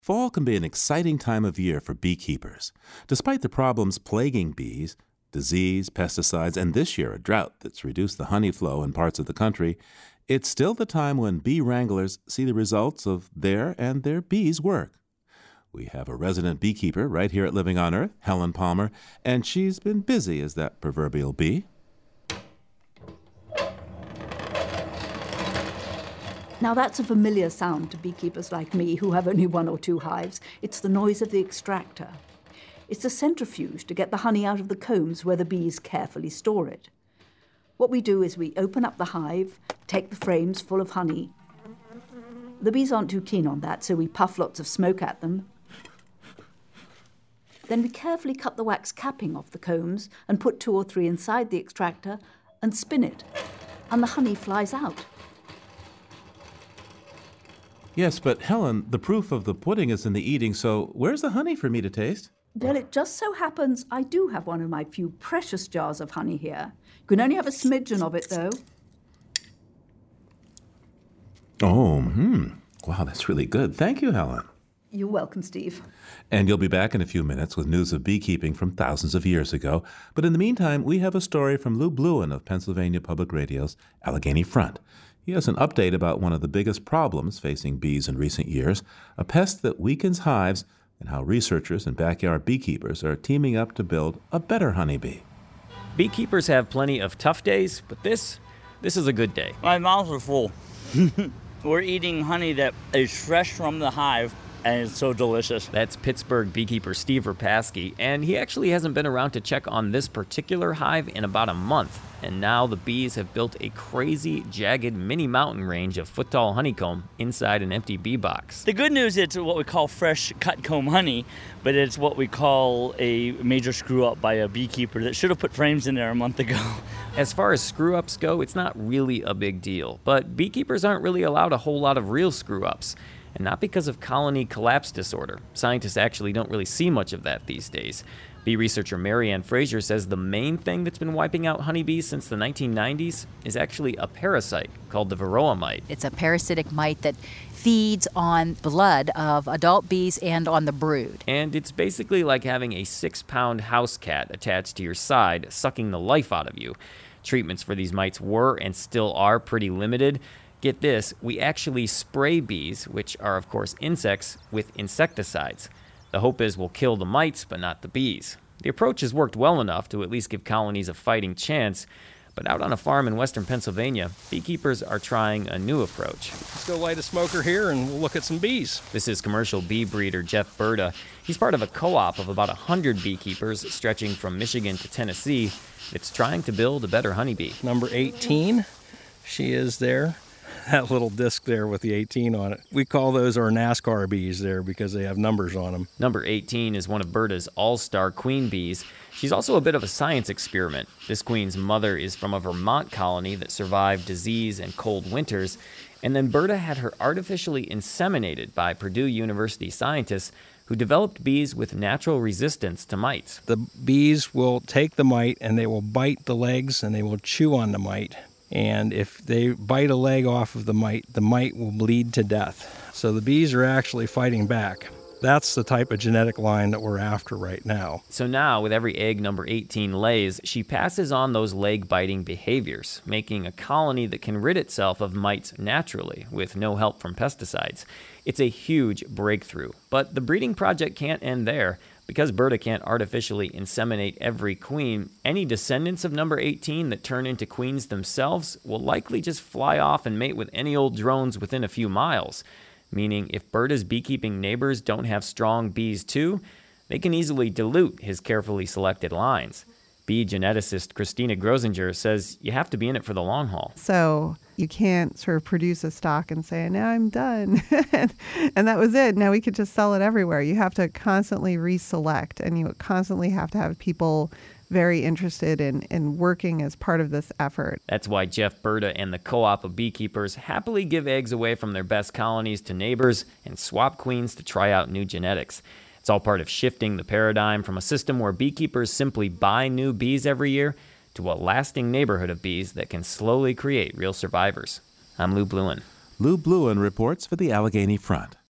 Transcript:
Fall can be an exciting time of year for beekeepers. Despite the problems plaguing bees, disease, pesticides, and this year a drought that's reduced the honey flow in parts of the country, it's still the time when bee wranglers see the results of their and their bees' work. We have a resident beekeeper right here at Living on Earth, Helen Palmer, and she's been busy as that proverbial bee. Now that's a familiar sound to beekeepers like me who have only 1 or 2 hives. It's the noise of the extractor. It's a centrifuge to get the honey out of the combs where the bees carefully store it. What we do is we open up the hive, take the frames full of honey. The bees aren't too keen on that, so we puff lots of smoke at them. Then we carefully cut the wax capping off the combs and put 2 or 3 inside the extractor and spin it, and the honey flies out. Yes, but Helen, the proof of the pudding is in the eating, so where's the honey for me to taste? Well, it just so happens I do have one of my few precious jars of honey here. You can only have a smidgen of it, though. Wow, that's really good. Thank you, Helen. You're welcome, Steve. And you'll be back in a few minutes with news of beekeeping from thousands of years ago. But in the meantime, we have a story from Lou Bluen of Pennsylvania Public Radio's Allegheny Front. He has an update about one of the biggest problems facing bees in recent years, a pest that weakens hives, and how researchers and backyard beekeepers are teaming up to build a better honeybee. Beekeepers have plenty of tough days, but this is a good day. My mouths are full. We're eating honey that is fresh from the hive, and it's so delicious. That's Pittsburgh beekeeper Steve Rapasky, and he actually hasn't been around to check on this particular hive in about a month. And now the bees have built a crazy, jagged mini mountain range of foot-tall honeycomb inside an empty bee box. The good news, it's what we call fresh cut comb honey, but it's what we call a major screw-up by a beekeeper that should have put frames in there a month ago. As far as screw-ups go, it's not really a big deal, but beekeepers aren't really allowed a whole lot of real screw-ups. And not because of colony collapse disorder. Scientists actually don't really see much of that these days. Bee researcher Marianne Fraser says the main thing that's been wiping out honeybees since the 1990s is actually a parasite called the varroa mite. It's a parasitic mite that feeds on blood of adult bees and on the brood. And it's basically like having a 6-pound house cat attached to your side, sucking the life out of you. Treatments for these mites were and still are pretty limited. Get this, we actually spray bees, which are of course insects, with insecticides. The hope is we'll kill the mites, but not the bees. The approach has worked well enough to at least give colonies a fighting chance, but out on a farm in western Pennsylvania, beekeepers are trying a new approach. Let's go light a smoker here and we'll look at some bees. This is commercial bee breeder Jeff Berta. He's part of a co-op of about 100 beekeepers stretching from Michigan to Tennessee that's trying to build a better honeybee. Number 18, she is there. That little disc there with the 18 on it. We call those our NASCAR bees there because they have numbers on them. Number 18 is one of Berta's all-star queen bees. She's also a bit of a science experiment. This queen's mother is from a Vermont colony that survived disease and cold winters, and then Berta had her artificially inseminated by Purdue University scientists who developed bees with natural resistance to mites. The bees will take the mite and they will bite the legs and they will chew on the mite. And if they bite a leg off of the mite will bleed to death. So the bees are actually fighting back. That's the type of genetic line that we're after right now. So now, with every egg number 18 lays, she passes on those leg-biting behaviors, making a colony that can rid itself of mites naturally, with no help from pesticides. It's a huge breakthrough, but the breeding project can't end there. Because Berta can't artificially inseminate every queen, any descendants of number 18 that turn into queens themselves will likely just fly off and mate with any old drones within a few miles. Meaning, if Berta's beekeeping neighbors don't have strong bees too, they can easily dilute his carefully selected lines. Bee geneticist Christina Grosinger says you have to be in it for the long haul. So you can't sort of produce a stock and say, now I'm done. and that was it. Now we could just sell it everywhere. You have to constantly reselect, and you constantly have to have people very interested in working as part of this effort. That's why Jeff Berta and the co-op of beekeepers happily give eggs away from their best colonies to neighbors and swap queens to try out new genetics. It's all part of shifting the paradigm from a system where beekeepers simply buy new bees every year to a lasting neighborhood of bees that can slowly create real survivors. I'm Lou Bluen. Lou Bluen reports for the Allegheny Front.